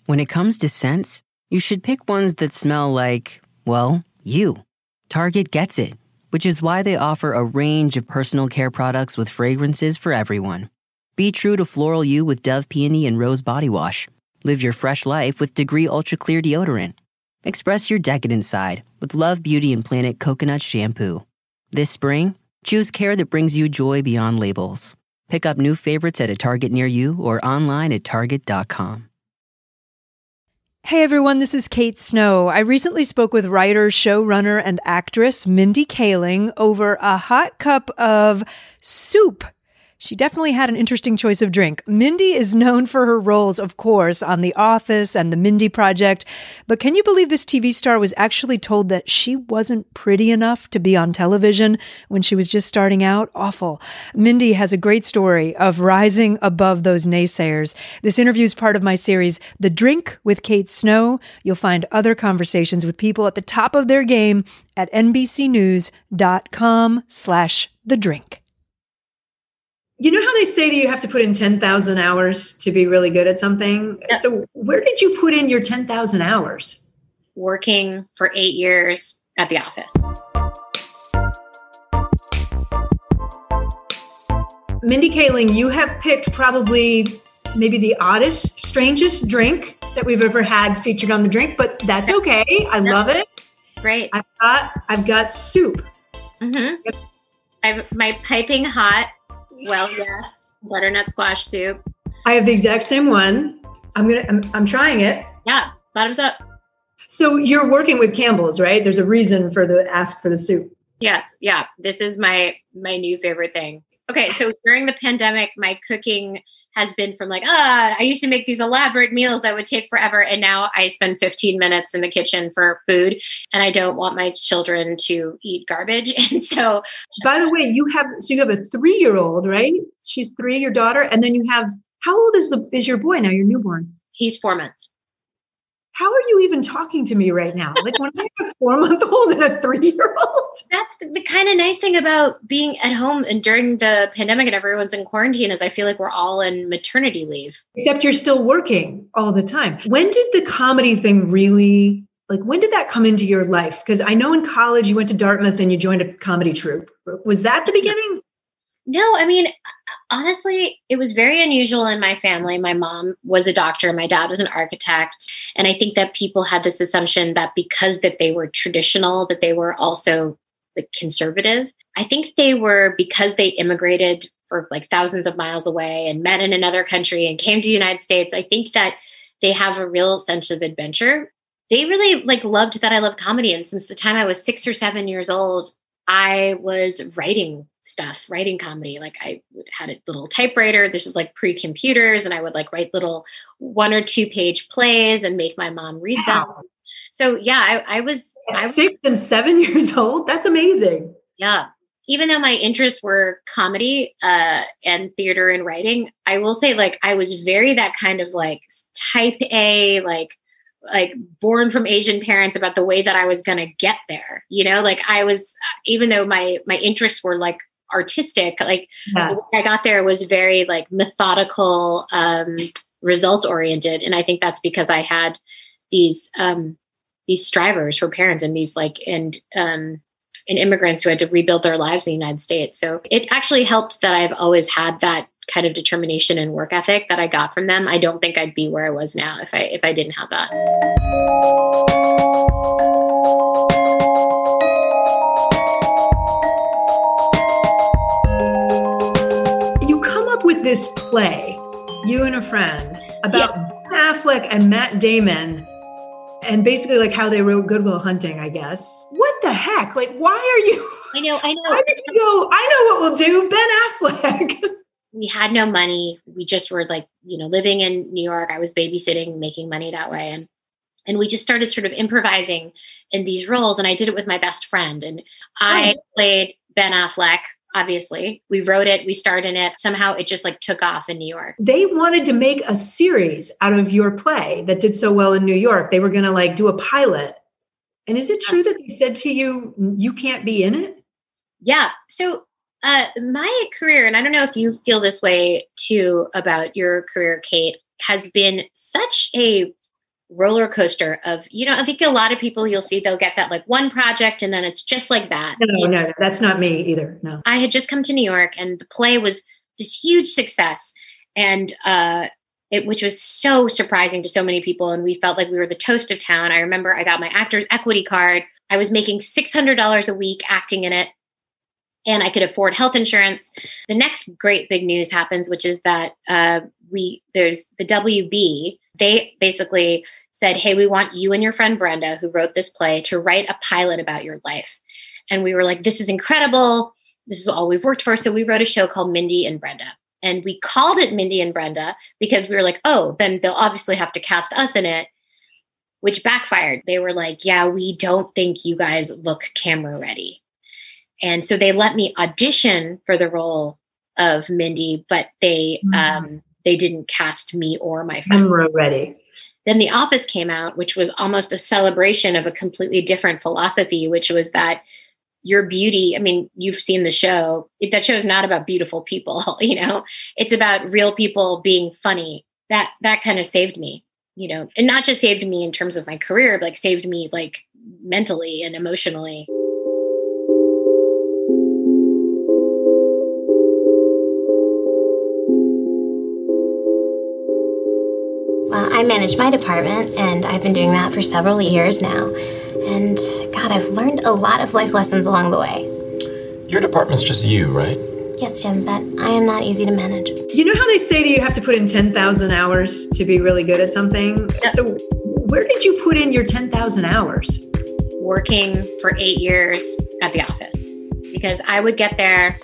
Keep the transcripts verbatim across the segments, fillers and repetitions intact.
When it comes to scents, you should pick ones that smell like, well, you. Target gets it, which is why they offer a range of personal care products with fragrances for everyone. Be true to floral you with Dove Peony and Rose Body Wash. Live your fresh life with Degree Ultra Clear Deodorant. Express your decadent side with Love Beauty and Planet Coconut Shampoo. This spring, choose care that brings you joy beyond labels. Pick up new favorites at a Target near you or online at target dot com. Hey everyone, this is Kate Snow. I recently spoke with writer, showrunner, and actress Mindy Kaling over a hot cup of soup. She definitely had an interesting choice of drink. Mindy is known for her roles, of course, on The Office and The Mindy Project. But can you believe this T V star was actually told that she wasn't pretty enough to be on television when she was just starting out? Awful. Mindy has a great story of rising above those naysayers. This interview is part of my series, The Drink with Kate Snow. You'll find other conversations with people at the top of their game at nbcnews.com slash the drink. You know how they say that you have to put in ten thousand hours to be really good at something? Yep. So where did you put in your ten thousand hours? Working for eight years at The Office. Mindy Kaling, you have picked probably maybe the oddest, strangest drink that we've ever had featured on The Drink, but that's okay. I love it. Great. I've got, I've got soup. Mm-hmm. I've my piping hot. Well, yes, butternut squash soup. I have the exact same one. I'm gonna. I'm, I'm trying it. Yeah, bottoms up. So you're working with Campbell's, right? There's a reason for the ask for the soup. Yes, yeah. This is my my new favorite thing. Okay, so during the pandemic, my cooking has been from like, ah, I used to make these elaborate meals that would take forever. And now I spend fifteen minutes in the kitchen for food. And I don't want my children to eat garbage. And so. By the way, you have, so you have a three-year-old, right? She's three, your daughter. And then you have, how old is the, is your boy now, your newborn? He's four months. How are you even talking to me right now? Like when I have a four-month-old and a three-year-old? That's the kind of nice thing about being at home and during the pandemic and everyone's in quarantine is I feel like we're all in maternity leave. Except you're still working all the time. When did the comedy thing really, like when did that come into your life? Because I know in college you went to Dartmouth and you joined a comedy troupe. Was that the beginning? No, I mean, honestly, it was very unusual in my family. My mom was a doctor. My dad was an architect. And I think that people had this assumption that because that they were traditional, that they were also like conservative. I think they were, because they immigrated for like thousands of miles away and met in another country and came to the United States. I think that they have a real sense of adventure. They really like loved that I loved comedy. And since the time I was six or seven years old, I was writing stuff, writing comedy. Like I had a little typewriter. This was like pre-computers. And I would like write little one or two page plays and make my mom read Wow. them. So yeah, I, I was At I was, six and seven years old. That's amazing. yeah. Even though my interests were comedy uh, and theater and writing, I will say like I was very that kind of like type A, like like born from Asian parents about the way that I was going to get there. You know, like I was, even though my my interests were like artistic, like Yeah. the way I got there was very like methodical, um, results oriented. And I think that's because I had these um, these strivers for parents and these like and um, and immigrants who had to rebuild their lives in the United States. So it actually helped that I've always had that kind of determination and work ethic that I got from them. I don't think I'd be where I was now if I if I didn't have that. You come up with this play, you and a friend, about Yeah. Ben Affleck and Matt Damon, and basically like how they wrote Good Will Hunting, I guess. What the heck? Like, why are you? I know, I know. Why did you go? I know what we'll do, Ben Affleck. We had no money. We just were like, you know, living in New York. I was babysitting, making money that way. And and we just started sort of improvising in these roles. And I did it with my best friend. And I Oh. played Ben Affleck, obviously. We wrote it, we starred in it. Somehow it just like took off in New York. They wanted to make a series out of your play that did so well in New York. They were going to like do a pilot. And is it true that they said to you, you can't be in it? Yeah. So uh, my career, and I don't know if you feel this way too about your career, Kate, has been such a roller coaster of, you know, I think a lot of people you'll see, they'll get that like one project and then it's just like that. No, no, no, that's not me either. No. I had just come to New York and the play was this huge success. And, uh, It, which was so surprising to so many people. And we felt like we were the toast of town. I remember I got my Actors Equity card. I was making six hundred dollars a week acting in it. And I could afford health insurance. The next great big news happens, which is that uh, we there's the W B. They basically said, hey, we want you and your friend Brenda, who wrote this play, to write a pilot about your life. And we were like, this is incredible. This is all we've worked for. So we wrote a show called Mindy and Brenda. And we called it Mindy and Brenda because we were like, oh, then they'll obviously have to cast us in it, which backfired. They were like, yeah, we don't think you guys look camera ready. And so they let me audition for the role of Mindy, but they mm-hmm. um, they didn't cast me or my friend. Camera ready. Then The Office came out, which was almost a celebration of a completely different philosophy, which was that your beauty, I mean, you've seen the show. It, that show is not about beautiful people, you know, it's about real people being funny. That, that kind of saved me, you know, and not just saved me in terms of my career, but like saved me like mentally and emotionally. Well, I manage my department and I've been doing that for several years now. And God, I've learned a lot of life lessons along the way. Your department's just you, right? Yes, Jim, but I am not easy to manage. You know how they say that you have to put in ten thousand hours to be really good at something? Yeah. So where did you put in your ten thousand hours? Working for eight years at the office. Because I would get there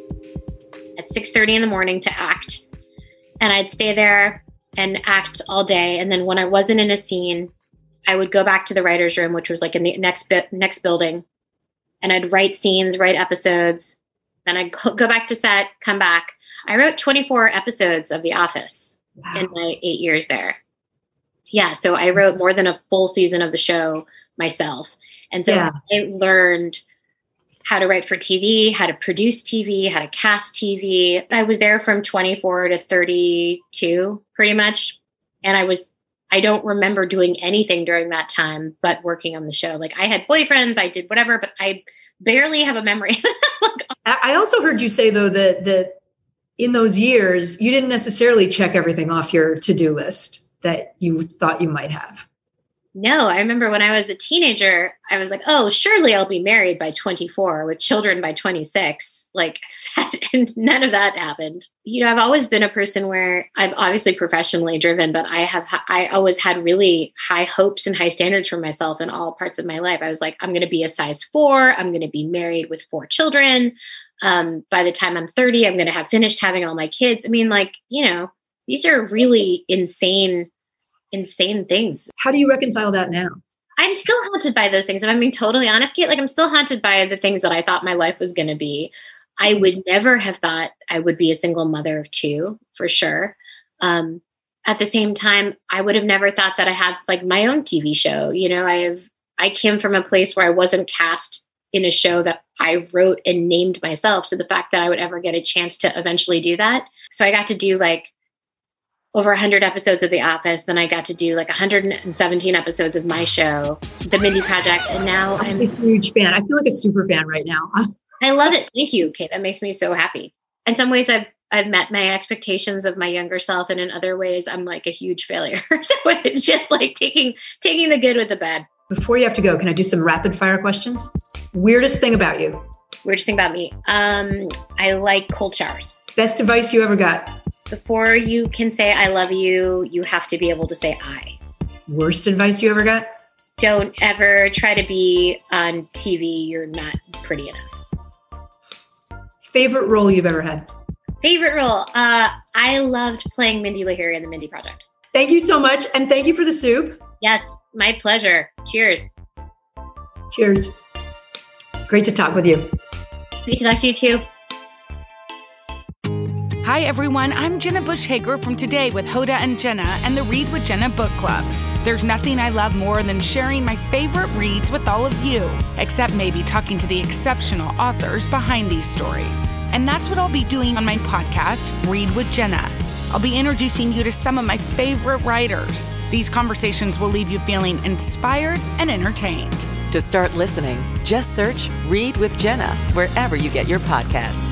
at six thirty in the morning to act. And I'd stay there and act all day. And then when I wasn't in a scene, I would go back to the writer's room, which was like in the next bi- next building. And I'd write scenes, write episodes. Then I'd go back to set, come back. I wrote twenty-four episodes of The Office wow. in my eight years there. Yeah, so I wrote more than a full season of the show myself. And so yeah. I learned how to write for T V, how to produce T V, how to cast T V. I was there from twenty-four to thirty-two, pretty much. And I was, I don't remember doing anything during that time but working on the show. Like I had boyfriends, I did whatever, but I barely have a memory. I also heard you say, though, that that in those years, you didn't necessarily check everything off your to-do list that you thought you might have. No, I remember when I was a teenager, I was like, oh, surely I'll be married by twenty-four with children by twenty-six. Like that, and none of that happened. You know, I've always been a person where I'm obviously professionally driven, but I have, I always had really high hopes and high standards for myself in all parts of my life. I was like, I'm going to be a size four. I'm going to be married with four children. Um, by the time I'm thirty, I'm going to have finished having all my kids. I mean, like, you know, these are really insane insane things. How do you reconcile that now? I'm still haunted by those things. If I'm being totally honest, Kate, like I'm still haunted by the things that I thought my life was going to be. I would never have thought I would be a single mother of two, for sure. Um, at the same time, I would have never thought that I had like my own T V show. You know, I have, I came from a place where I wasn't cast in a show that I wrote and named myself. So the fact that I would ever get a chance to eventually do that. So I got to do like over one hundred episodes of The Office. Then I got to do like one hundred seventeen episodes of my show, The Mindy Project. And now I'm, I'm a huge fan. I feel like a super fan right now. I love it. Thank you, Kate. That makes me so happy. In some ways, I've I've met my expectations of my younger self. And in other ways, I'm like a huge failure. So it's just like taking taking the good with the bad. Before you have to go, can I do some rapid fire questions? Weirdest thing about you? Weirdest thing about me? Um, I like cold showers. Best advice you ever got? Before you can say I love you, you have to be able to say I. Worst advice you ever got? Don't ever try to be on T V. You're not pretty enough. Favorite role you've ever had? Favorite role? Uh, I loved playing Mindy Lahiri in The Mindy Project. Thank you so much. And thank you for the soup. Yes, my pleasure. Cheers. Cheers. Great to talk with you. Great to talk to you too. Hi, everyone. I'm Jenna Bush Hager from Today with Hoda and Jenna and the Read with Jenna book club. There's nothing I love more than sharing my favorite reads with all of you, except maybe talking to the exceptional authors behind these stories. And that's what I'll be doing on my podcast, Read with Jenna. I'll be introducing you to some of my favorite writers. These conversations will leave you feeling inspired and entertained. To start listening, just search Read with Jenna wherever you get your podcasts.